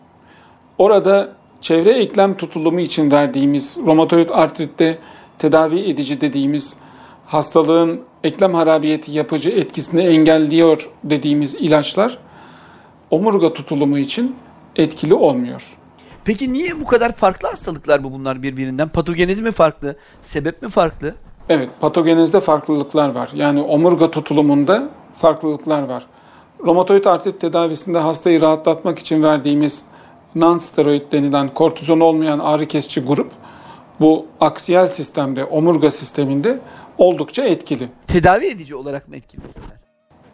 Orada çevre eklem tutulumu için verdiğimiz romatoid artritte tedavi edici dediğimiz hastalığın eklem harabiyeti yapıcı etkisini engelliyor dediğimiz ilaçlar omurga tutulumu için etkili olmuyor. Peki niye bu kadar farklı hastalıklar bunlar birbirinden? Patogenezi mi farklı? Sebep mi farklı? Evet, patogenezde farklılıklar var. Yani omurga tutulumunda farklılıklar var. Romatoid artrit tedavisinde hastayı rahatlatmak için verdiğimiz non-steroid denilen kortizon olmayan ağrı kesici grup bu aksiyel sistemde, omurga sisteminde oldukça etkili. Tedavi edici olarak mı etkili bu sefer?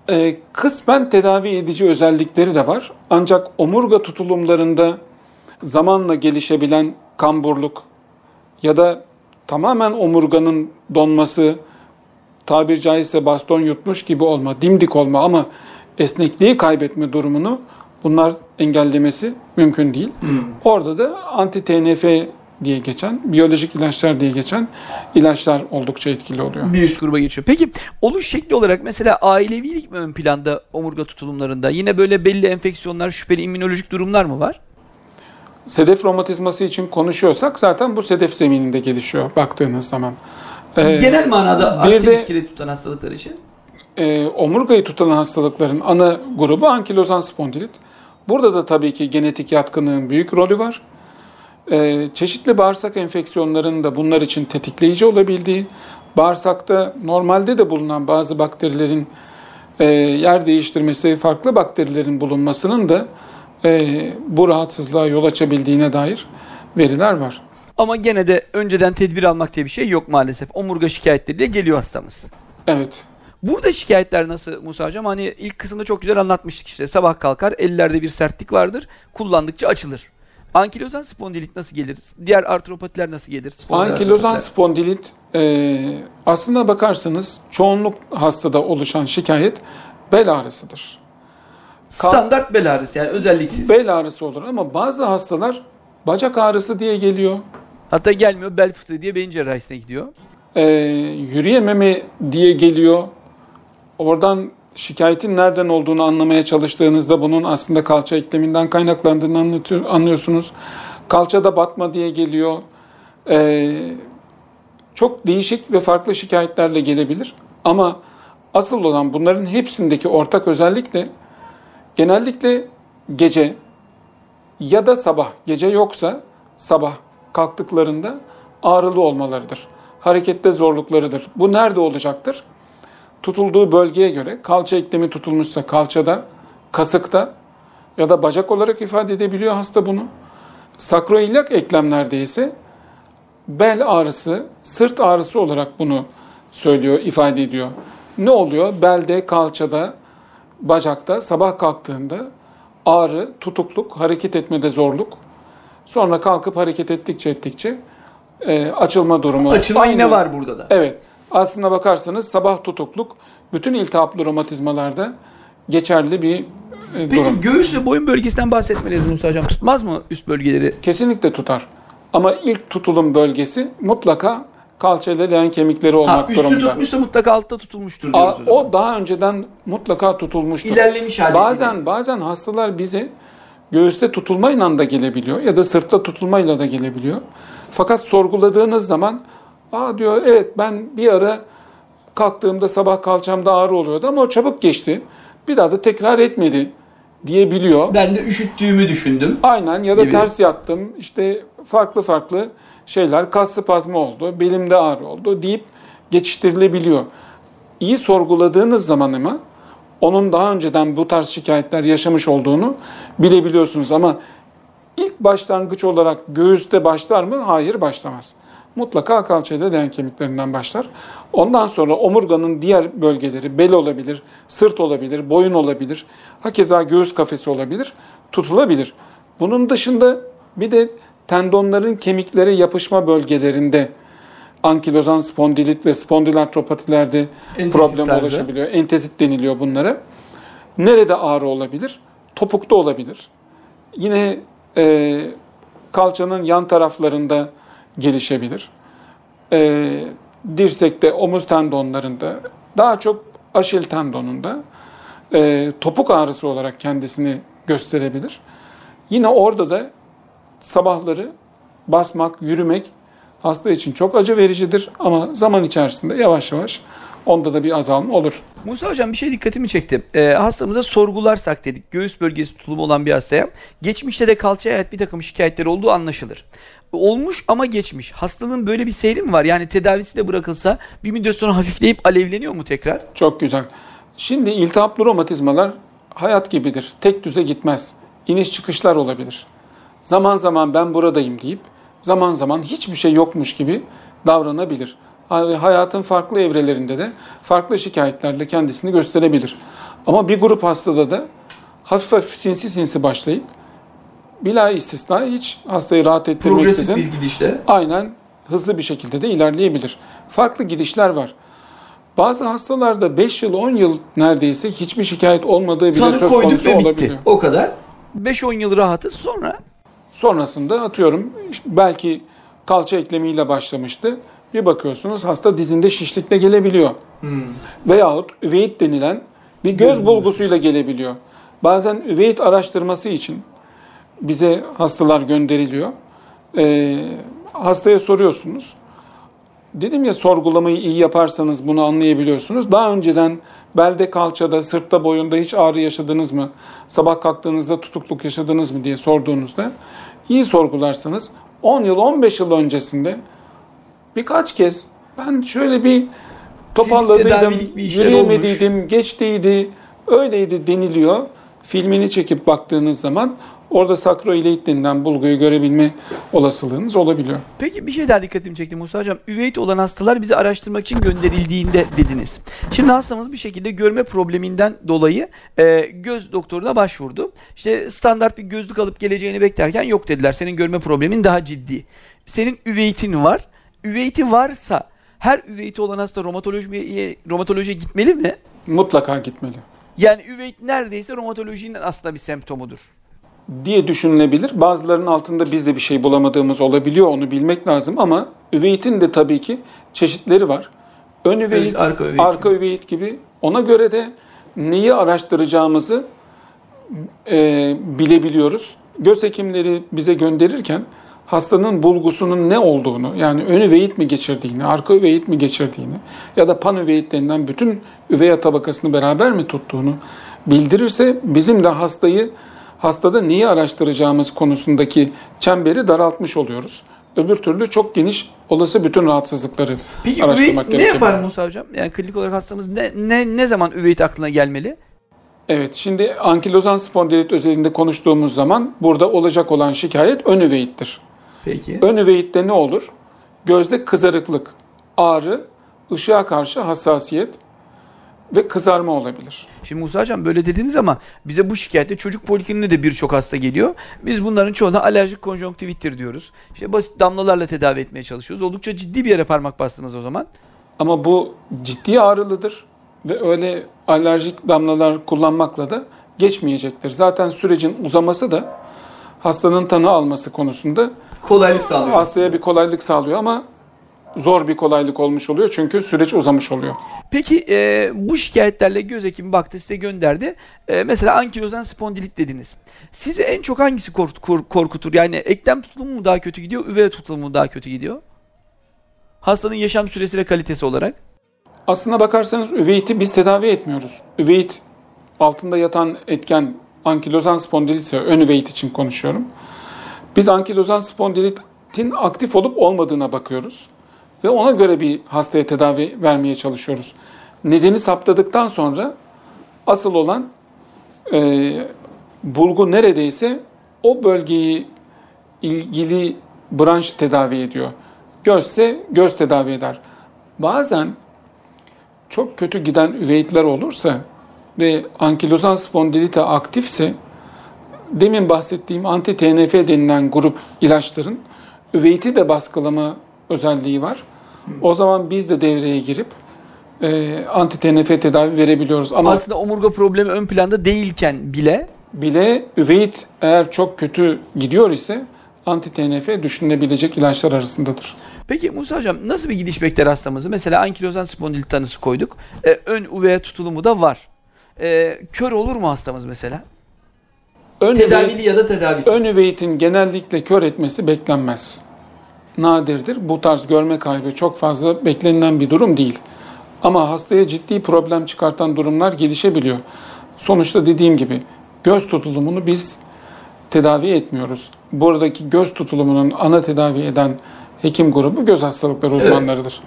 Kısmen tedavi edici özellikleri de var. Ancak omurga tutulumlarında zamanla gelişebilen kamburluk ya da tamamen omurganın donması, tabiri caizse baston yutmuş gibi olma, dimdik olma ama esnekliği kaybetme durumunu bunlar engellemesi mümkün değil. Orada da anti-TNF diye geçen, biyolojik ilaçlar diye geçen ilaçlar oldukça etkili oluyor. Bir üst gruba geçiyor. Peki oluş şekli olarak mesela ailevilik mi ön planda omurga tutulumlarında? Yine böyle belli enfeksiyonlar, şüpheli immünolojik durumlar mı var? Sedef romatizması için konuşuyorsak zaten bu sedef zemininde gelişiyor baktığınız zaman. Genel manada bir de- aksil iskelet tutan hastalıklar için. Omurgayı tutan hastalıkların ana grubu ankilozan spondilit. Burada da tabii ki genetik yatkınlığın büyük rolü var. Çeşitli bağırsak enfeksiyonlarının da bunlar için tetikleyici olabildiği, bağırsakta normalde de bulunan bazı bakterilerin yer değiştirmesi, farklı bakterilerin bulunmasının da bu rahatsızlığa yol açabildiğine dair veriler var. Ama gene de önceden tedbir almak diye bir şey yok maalesef. Omurga şikayetleriyle geliyor hastamız. Evet. Burada şikayetler nasıl Musa Hocam? Hani ilk kısımda çok güzel anlatmıştık işte. Sabah kalkar, ellerde bir sertlik vardır. Kullandıkça açılır. Ankilozan spondilit nasıl gelir? Diğer artropatiler nasıl gelir? Ankilozan spondilit aslına bakarsanız çoğunluk hastada oluşan şikayet bel ağrısıdır. Standart bel ağrısı, yani özelliksiz. Bel ağrısı olur ama bazı hastalar bacak ağrısı diye geliyor. Hatta gelmiyor, bel fıtığı diye beyin cerrahisine gidiyor. Yürüyememe diye geliyor. Oradan şikayetin nereden olduğunu anlamaya çalıştığınızda bunun aslında kalça ekleminden kaynaklandığını anlıyorsunuz. Kalçada batma diye geliyor. Çok değişik ve farklı şikayetlerle gelebilir. Ama asıl olan bunların hepsindeki ortak özellik de genellikle gece ya da sabah, gece yoksa sabah kalktıklarında ağrılı olmalarıdır. Harekette zorluklarıdır. Bu nerede olacaktır? Tutulduğu bölgeye göre kalça eklemi tutulmuşsa kalçada, kasıkta ya da bacak olarak ifade edebiliyor hasta bunu. Sakroiliak eklemlerde ise bel ağrısı, sırt ağrısı olarak bunu söylüyor, ifade ediyor. Ne oluyor? Belde, kalçada, bacakta sabah kalktığında ağrı, tutukluk, hareket etmede zorluk. Sonra kalkıp hareket ettikçe açılma durumu. Açılma yine var burada da. Evet. Aslına bakarsanız sabah tutukluk bütün iltihaplı romatizmalarda geçerli bir Peki durum. göğüs ve boyun bölgesinden bahsetmeliyiz Musa Hocam. Tutmaz mı üst bölgeleri? Kesinlikle tutar. Ama ilk tutulum bölgesi mutlaka kalça ile leğen kemikleri olmak Üstü durumunda. tutmuşsa mutlaka altta tutulmuştur diyoruz o zaman. O daha önceden mutlaka tutulmuştur. İlerlemiş hali. Bazen hastalar bize göğüste tutulmayla da gelebiliyor ya da sırtta tutulmayla da gelebiliyor. Fakat sorguladığınız zaman diyor evet ben bir ara kalktığımda sabah kalçamda ağrı oluyordu ama o çabuk geçti. Bir daha da tekrar etmedi diyebiliyor. Ben de üşüttüğümü düşündüm. Aynen, ya da gibi. ters yattım, işte farklı şeyler, kas spazmı oldu, belimde ağrı oldu deyip geçiştirilebiliyor. İyi sorguladığınız zaman ama onun daha önceden bu tarz şikayetler yaşamış olduğunu bilebiliyorsunuz. Ama ilk başlangıç olarak göğüste başlar mı? Hayır, başlamaz. Mutlaka kalçayla leğen kemiklerinden başlar. Ondan sonra omurganın diğer bölgeleri, bel olabilir, sırt olabilir, boyun olabilir, hakeza göğüs kafesi olabilir, tutulabilir. Bunun dışında bir de tendonların kemiklere yapışma bölgelerinde ankilozan spondilit ve spondilartropatilerde problem oluşabiliyor. Entezit deniliyor bunlara. Nerede ağrı olabilir? Topukta olabilir. Yine kalçanın yan taraflarında gelişebilir. Dirsekte, omuz tendonlarında, daha çok aşil tendonunda topuk ağrısı olarak kendisini gösterebilir. Yine orada da sabahları basmak, yürümek hasta için çok acı vericidir ama zaman içerisinde yavaş yavaş onda da bir azalma olur. Musa Hocam, bir şey dikkatimi çekti. Hastamıza sorgularsak dedik, göğüs bölgesi tutulumu olan bir hastaya geçmişte de kalçaya ait bir takım şikayetleri olduğu anlaşılır. Olmuş ama geçmiş. Hastanın böyle bir seyri mi var? Yani tedavisi de bırakılsa bir müddet sonra hafifleyip alevleniyor mu tekrar? Çok güzel. Şimdi iltihaplı romatizmalar hayat gibidir. Tek düze gitmez. İniş çıkışlar olabilir. Zaman zaman ben buradayım deyip zaman zaman hiçbir şey yokmuş gibi davranabilir. Hayatın farklı evrelerinde de farklı şikayetlerle kendisini gösterebilir. Ama bir grup hastada da hafif hafif sinsi başlayıp bila istisna hiç hastayı rahat ettirmeksizin Progresif bir gidişle. aynen hızlı bir şekilde de ilerleyebilir. Farklı gidişler var. Bazı hastalarda 5 yıl 10 yıl neredeyse hiçbir şikayet olmadığı bile Tanı söz koyduk konusu ve bitti. olabiliyor. O kadar. 5-10 yıl rahatız, sonra Sonrasında atıyorum belki kalça eklemiyle başlamıştı. Bir bakıyorsunuz hasta dizinde şişlikle gelebiliyor. Veyahut üveit denilen bir göz bulgusuyla gelebiliyor. Bazen üveit araştırması için bize hastalar gönderiliyor. Hastaya soruyorsunuz. Dedim ya, sorgulamayı iyi yaparsanız bunu anlayabiliyorsunuz. Daha önceden belde, kalçada, sırtta, boyunda hiç ağrı yaşadınız mı? Sabah kalktığınızda tutukluk yaşadınız mı diye sorduğunuzda iyi sorgularsanız 10 yıl, 15 yıl öncesinde birkaç kez ben şöyle bir toparladıydım, yürüyemediydim, geçtiydi, öyleydi deniliyor. Filmini çekip baktığınız zaman orada sakroileit denilen bulguyu görebilme olasılığınız olabiliyor. Peki, bir şey daha dikkatimi çekti Musa Hocam. Üveit olan hastalar bize araştırmak için gönderildiğinde dediniz. Şimdi hastamız bir şekilde görme probleminden dolayı göz doktoruna başvurdu. İşte standart bir gözlük alıp geleceğini beklerken yok dediler. Senin görme problemin daha ciddi. Senin üveitin var. Üveiti varsa her üveiti olan hasta romatolojiye gitmeli mi? Mutlaka gitmeli Yani üveit neredeyse romatolojinin aslında bir semptomudur diye düşünülebilir. Bazılarının altında biz de bir şey bulamadığımız olabiliyor. Onu bilmek lazım ama üveitin de tabii ki çeşitleri var. Ön üveit, Evet, arka üveit gibi. Ona göre de neyi araştıracağımızı bilebiliyoruz. Göz hekimleri bize gönderirken hastanın bulgusunun ne olduğunu, yani ön üveit mi geçirdiğini, arka üveit mi geçirdiğini ya da panüveit denilen bütün üveya tabakasını beraber mi tuttuğunu bildirirse bizim de hastada neyi araştıracağımız konusundaki çemberi daraltmış oluyoruz. Öbür türlü çok geniş olası bütün rahatsızlıkları Peki araştırmak üveit ne gerekiyor. yapar Musa Hocam? Yani klinik olarak hastamız ne zaman üveit aklına gelmeli? Evet, şimdi ankilozan spondilit özelinde konuştuğumuz zaman burada olacak olan şikayet ön üveittir. Peki. Ön üveitte ne olur? Gözde kızarıklık, ağrı, ışığa karşı hassasiyet ve kızarma olabilir. Şimdi Musa Hocam, böyle dediniz ama bize bu şikayette çocuk polikliniğine de birçok hasta geliyor. Biz bunların çoğuna alerjik konjonktivittir diyoruz. İşte basit damlalarla tedavi etmeye çalışıyoruz. Oldukça ciddi bir yere parmak bastınız o zaman. Ama bu ciddi ağrılıdır ve öyle alerjik damlalar kullanmakla da geçmeyecektir. Zaten sürecin uzaması da hastanın tanı alması konusunda Kolaylık sağlıyor. hastaya bir kolaylık sağlıyor ama zor bir kolaylık olmuş oluyor çünkü süreç uzamış oluyor. Peki bu şikayetlerle göz hekimi baktı, size gönderdi. Mesela ankilozan spondilit dediniz. Sizi en çok hangisi korkutur? Yani eklem tutulumu mu daha kötü gidiyor, üvea tutulumu mu daha kötü gidiyor? Hastanın yaşam süresi ve kalitesi olarak. Aslına bakarsanız üveiti biz tedavi etmiyoruz. Üveit altında yatan etken ankilozan spondilit ise ön üveit için konuşuyorum. Biz ankilozan spondilitin aktif olup olmadığına bakıyoruz. Ve ona göre bir hastaya tedavi vermeye çalışıyoruz. Nedeni saptadıktan sonra asıl olan bulgu neredeyse o bölgeyi ilgili branş tedavi ediyor. Gözse göz tedavi eder. Bazen çok kötü giden üveitler olursa ve ankilozan spondilite aktifse demin bahsettiğim anti-TNF denilen grup ilaçların üveiti de baskılama özelliği var. O zaman biz de devreye girip anti-TNF tedavi verebiliyoruz. Ama aslında omurga problemi ön planda değilken bile üveit eğer çok kötü gidiyor ise anti-TNF düşünülebilecek ilaçlar arasındadır. Peki Musa Hocam nasıl bir gidiş bekler hastamızı? Mesela ankilozan spondilit tanısı koyduk. Ön uvea tutulumu da var. Kör olur mu hastamız mesela? Tedavili ya da tedavisiz. Ön üveitin genellikle kör etmesi beklenmez. Nadirdir. Bu tarz görme kaybı çok fazla beklenilen bir durum değil. Ama hastaya ciddi problem çıkartan durumlar gelişebiliyor. Sonuçta dediğim gibi göz tutulumunu biz tedavi etmiyoruz. Buradaki göz tutulumunun ana tedavi eden hekim grubu göz hastalıkları uzmanlarıdır.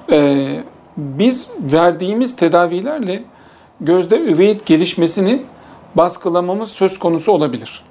Biz verdiğimiz tedavilerle gözde üveit gelişmesini baskılamamız söz konusu olabilir.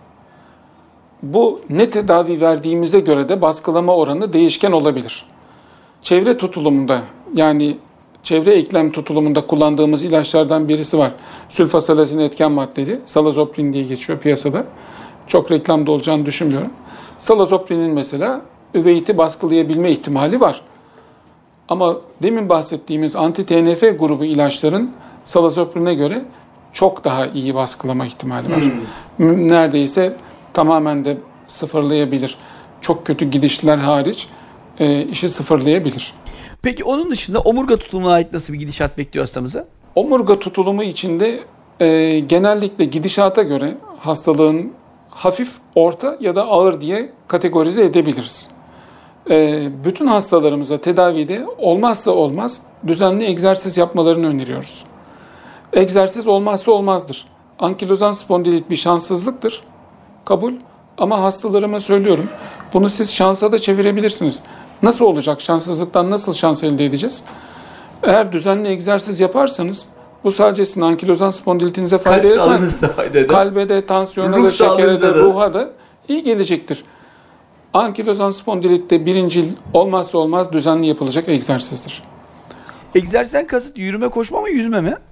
Bu ne tedavi verdiğimize göre de baskılama oranı değişken olabilir. Çevre tutulumunda yani çevre eklem tutulumunda kullandığımız ilaçlardan birisi var. Sülfasalazin etken maddeli, salazoprin diye geçiyor piyasada. Çok reklamda olacağını düşünmüyorum. Salazoprinin mesela üveiti baskılayabilme ihtimali var. Ama demin bahsettiğimiz anti-TNF grubu ilaçların salazoprine göre çok daha iyi baskılama ihtimali var. Neredeyse tamamen de sıfırlayabilir. Çok kötü gidişler hariç işi sıfırlayabilir. Peki onun dışında omurga tutulumuna ait nasıl bir gidişat bekliyor hastamızı? Omurga tutulumu içinde genellikle gidişata göre hastalığın hafif, orta ya da ağır diye kategorize edebiliriz. Bütün hastalarımıza tedavide olmazsa olmaz düzenli egzersiz yapmalarını öneriyoruz. Egzersiz olmazsa olmazdır. Ankilozan spondilit bir şanssızlıktır. Kabul. Ama hastalarıma söylüyorum. Bunu siz şansa da çevirebilirsiniz. Nasıl olacak? Şanssızlıktan nasıl şans elde edeceğiz? Eğer düzenli egzersiz yaparsanız bu sadece sizin ankilozan spondilitinize fayda etmez. Kalbe de, tansiyona da, şekere de, ruha da iyi gelecektir. Ankilozan spondilitte birincil olmazsa olmaz düzenli yapılacak egzersizdir. Egzersizden kasıt yürüme, koşma mı, yüzme mi?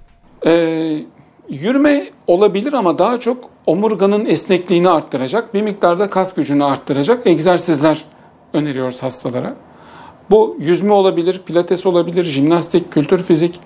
Yürüme olabilir ama daha çok omurganın esnekliğini arttıracak, bir miktarda kas gücünü arttıracak egzersizler öneriyoruz hastalara. Bu yüzme olabilir, pilates olabilir, jimnastik, kültür fizik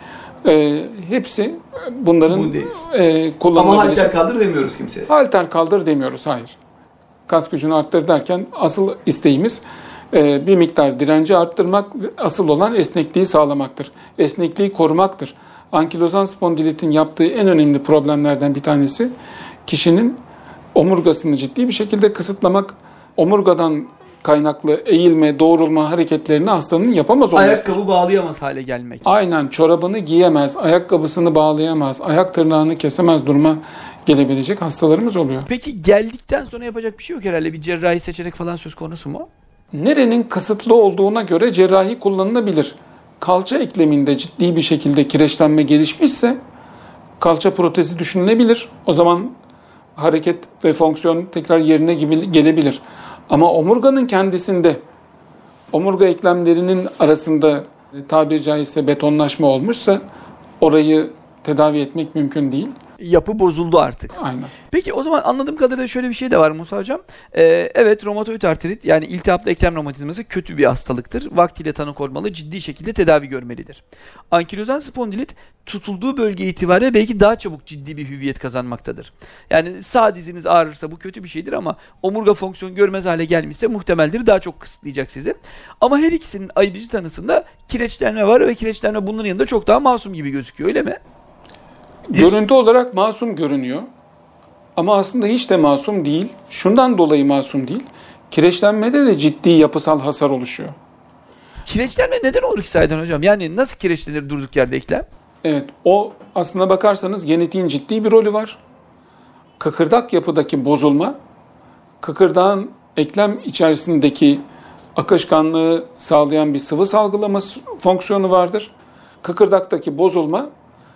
hepsi bunların kullanılabilecek. Ama halter kaldır demiyoruz kimseye. Halter kaldır demiyoruz, hayır. Kas gücünü arttır derken asıl isteğimiz bir miktar direnci arttırmak ve asıl olan esnekliği sağlamaktır. Esnekliği korumaktır. Ankilozan spondilitin yaptığı en önemli problemlerden bir tanesi kişinin omurgasını ciddi bir şekilde kısıtlamak, omurgadan kaynaklı eğilme, doğrulma hareketlerini hastanın yapamaz olması. Ayakkabı bağlayamaz hale gelmek. Aynen, çorabını giyemez, ayakkabısını bağlayamaz, ayak tırnağını kesemez duruma gelebilecek hastalarımız oluyor. Peki geldikten sonra yapacak bir şey yok herhalde. Bir cerrahi seçenek falan söz konusu mu? Nerenin kısıtlı olduğuna göre cerrahi kullanılabilir. Kalça ekleminde ciddi bir şekilde kireçlenme gelişmişse kalça protezi düşünülebilir. O zaman hareket ve fonksiyon tekrar yerine gibi gelebilir. Ama omurganın kendisinde, omurga eklemlerinin arasında tabiri caizse betonlaşma olmuşsa orayı tedavi etmek mümkün değil. Yapı bozuldu artık. Aynen. Peki o zaman anladığım kadarıyla şöyle bir şey de var Musa Hocam. Evet, romatoid artrit yani iltihaplı eklem romatizması kötü bir hastalıktır. Vaktiyle tanı konmalı, ciddi şekilde tedavi görmelidir. Ankilozan spondilit tutulduğu bölge itibariyle belki daha çabuk ciddi bir hüviyet kazanmaktadır. Yani sağ diziniz ağrırsa bu kötü bir şeydir ama omurga fonksiyon görmez hale gelmişse muhtemeldir, daha çok kısıtlayacak sizi. Ama her ikisinin ayrıcı tanısında kireçlenme var ve kireçlenme bunların yanında çok daha masum gibi gözüküyor, öyle mi? Görüntü olarak masum görünüyor. Ama aslında hiç de masum değil. Şundan dolayı masum değil. Kireçlenmede de ciddi yapısal hasar oluşuyor. Kireçlenme neden olur ki sahiden hocam? Yani nasıl kireçlenir durduk yerde eklem? Evet, o aslına bakarsanız genetiğin ciddi bir rolü var. kıkırdak yapıdaki bozulma, kıkırdağın eklem içerisindeki akışkanlığı sağlayan bir sıvı salgılama fonksiyonu vardır. Kıkırdaktaki bozulma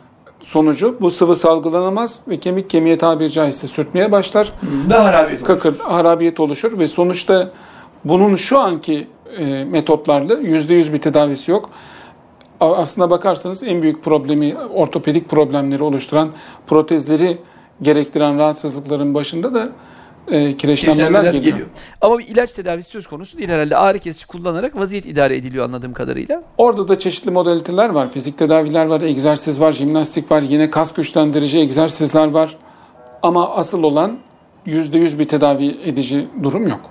sonucu bu sıvı salgılanamaz ve kemik kemiğe tabiri caizse sürtmeye başlar. Ve harabiyet oluşur. Harabiyet oluşur ve sonuçta bunun şu anki metotlarla %100 bir tedavisi yok. Aslına bakarsanız en büyük problemi, ortopedik problemleri oluşturan, protezleri gerektiren rahatsızlıkların başında da kireçlenmeler geliyor. Ama bir ilaç tedavisi söz konusu değil herhalde. Ağrı kesici kullanarak vaziyet idare ediliyor anladığım kadarıyla. Orada da çeşitli modaliteler var. Fizik tedaviler var, egzersiz var, jimnastik var, yine kas güçlendirici egzersizler var. Ama asıl olan %100 bir tedavi edici durum yok.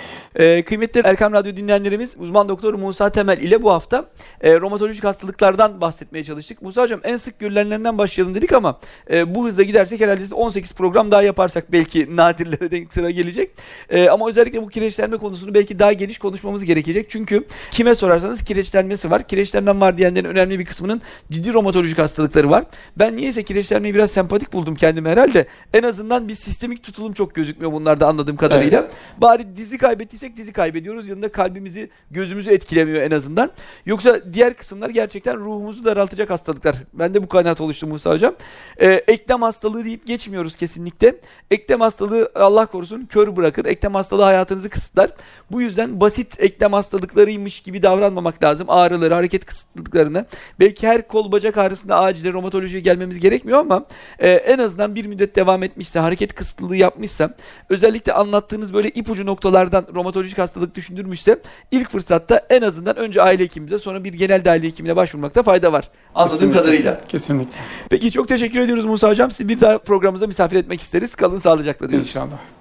Kıymetli Erkam Radyo dinleyenlerimiz, uzman doktor Musa Temel ile bu hafta romatolojik hastalıklardan bahsetmeye çalıştık. Musa Hocam, en sık görülenlerinden başlayalım dedik ama bu hızla gidersek herhalde 18 program daha yaparsak belki nadirlere denk sıra gelecek. Ama özellikle bu kireçlenme konusunu belki daha geniş konuşmamız gerekecek. Çünkü kime sorarsanız kireçlenmesi var. Kireçlenmem var diyenlerin önemli bir kısmının ciddi romatolojik hastalıkları var. Ben niyeyse kireçlenmeyi biraz sempatik buldum kendime herhalde. En azından bir sistemik tutulum çok gözükmüyor bunlarda anladığım kadarıyla. Evet. Bari dizi kaybettiysek dizi kaybediyoruz. Yanında kalbimizi, gözümüzü etkilemiyor en azından. Yoksa diğer kısımlar gerçekten ruhumuzu daraltacak hastalıklar. Ben de bu kanaat oluştu Musa Hocam. Eklem hastalığı deyip geçmiyoruz kesinlikle. Eklem hastalığı Allah korusun kör bırakır. Eklem hastalığı hayatınızı kısıtlar. Bu yüzden basit eklem hastalıklarıymış gibi davranmamak lazım. Ağrıları, hareket kısıtlıklarını. Belki her kol bacak ağrısında acile romatolojiye gelmemiz gerekmiyor ama en azından bir müddet devam etmişse, hareket kısıtlılığı yapmışsa, özellikle anlattığınız böyle ipucu noktalardan romatolojik hastalık düşündürmüşse ilk fırsatta en azından önce aile hekimimize, sonra bir genel de aile hekimine başvurmakta fayda var. Anladığım kadarıyla. Kesinlikle. Peki çok teşekkür ediyoruz Musa Hocam. Sizi bir daha programımıza misafir etmek isteriz. Kalın sağlıcakla diyoruz. İnşallah.